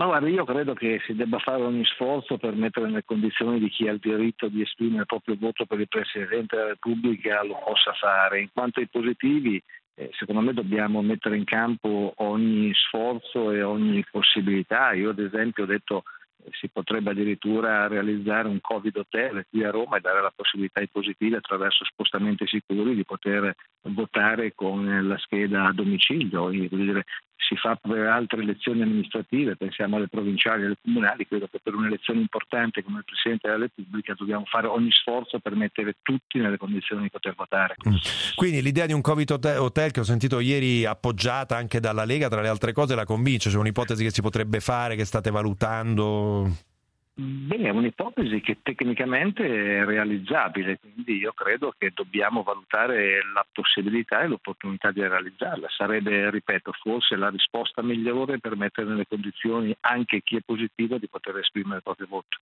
Ma guarda, io credo che si debba fare ogni sforzo per mettere nelle condizioni di chi ha il diritto di esprimere il proprio voto per il Presidente della Repubblica lo possa fare. In quanto ai positivi, secondo me dobbiamo mettere in campo ogni sforzo e ogni possibilità. Io ad esempio ho detto si potrebbe addirittura realizzare un Covid hotel qui a Roma e dare la possibilità ai positivi attraverso spostamenti sicuri di poter votare con la scheda a domicilio. Voglio dire, si fa per altre elezioni amministrative, pensiamo alle provinciali e alle comunali, credo che per un'elezione importante come il Presidente della Repubblica dobbiamo fare ogni sforzo per mettere tutti nelle condizioni di poter votare. Quindi l'idea di un Covid hotel che ho sentito ieri appoggiata anche dalla Lega, tra le altre cose, la convince? C'è un'ipotesi che si potrebbe fare, che state valutando? Bene, è un'ipotesi che tecnicamente è realizzabile, quindi io credo che dobbiamo valutare la possibilità e l'opportunità di realizzarla. Sarebbe, ripeto, forse la risposta migliore per mettere nelle condizioni anche chi è positivo di poter esprimere il proprio voto.